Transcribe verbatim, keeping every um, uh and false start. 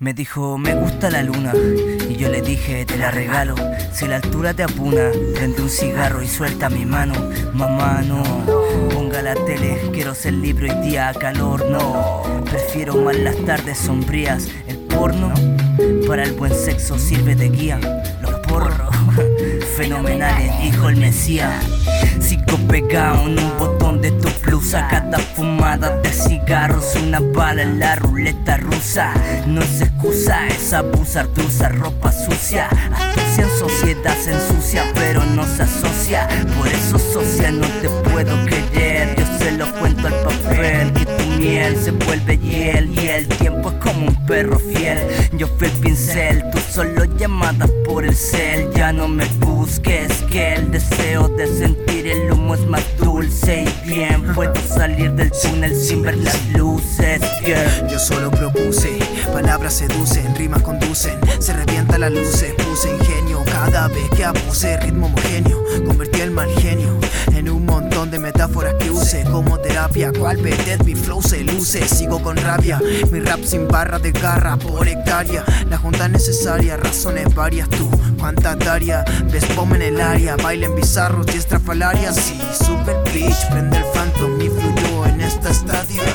Me dijo, me gusta la luna, y yo le dije, te la regalo. Si la altura te apuna, prende un cigarro y suelta mi mano. Mamá, no, ponga la tele, quiero ser libre hoy día a calor, no. Prefiero más las tardes sombrías, el porno para el buen sexo sirve de guía. Los porros, fenomenales, dijo el Mesías. Sigo pegado en un botón de tu blusa. Cada fumada de cigarros, una bala en la ruleta rusa. No es excusa, es abusar de usar ropa sucia. Astucia en sociedad se ensucia, pero no se asocia. Por eso socia no te puedo querer. Yo se lo cuento al papel, que tu miel se vuelve hiel. Y el tiempo es como un perro fiel. Yo fui el pincel, tú solo llamadas por el cel. Ya no me busques, que el deseo de sentir el humo es más dulce. Y bien puedo salir del túnel sin ver las luces, yeah. Yo solo propuse, palabras seducen, rimas conducen, se revienta las luces. Puse ingenio cada vez que abuse, ritmo homogéneo, convertí el mal genio en un montón de metáforas que use como terapia. Cual vedette mi flow se luce, sigo con rabia, mi rap sin barra de garra por hectárea. La junta necesaria, razones varias. Tú, cuánta daria, ves pom en el área, bailen bizarros y estrafalarias. Sí, super bitch, prende el phantom y fluyo en esta estadia.